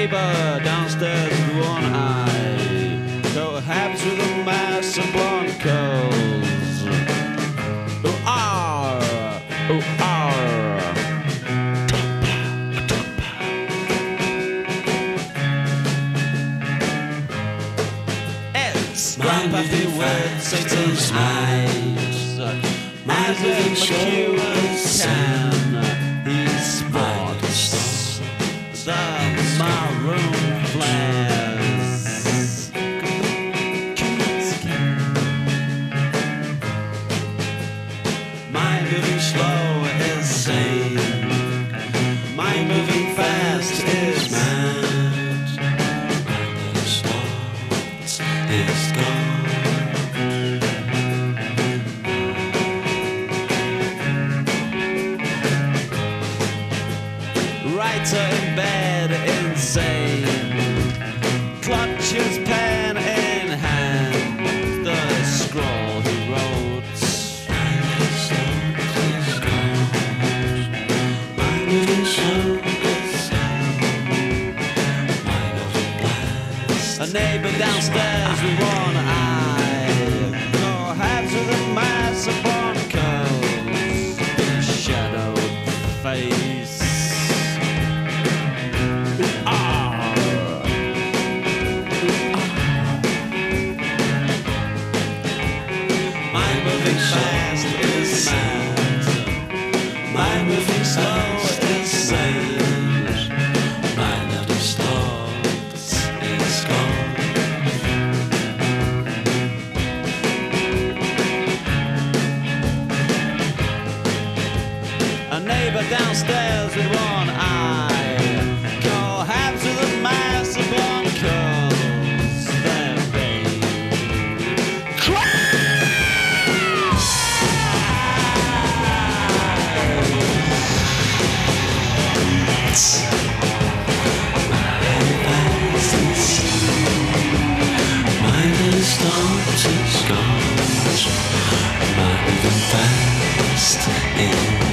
neighbor downstairs with one eye cohabits with a mass of blonde curls. Ooh, ah, ooh, ah. It's empathy with Satan's eyes. Eyes in McEwen's tan. He spots the maroon flares. My moving slow is sane. My moving fast is mad. My little slots is gone. Writer in bed, insane, clutches pen in hand, the scroll he wrote. A neighbor downstairs with one eye cohabits with a mass of blonde curls, shadowed face. My moving fast is mad. My moving slow is sane. My little slots is gone. A neighbor downstairs with one eye cohabits with a mass of blonde curls. Their my little slots is gone. My moving fast is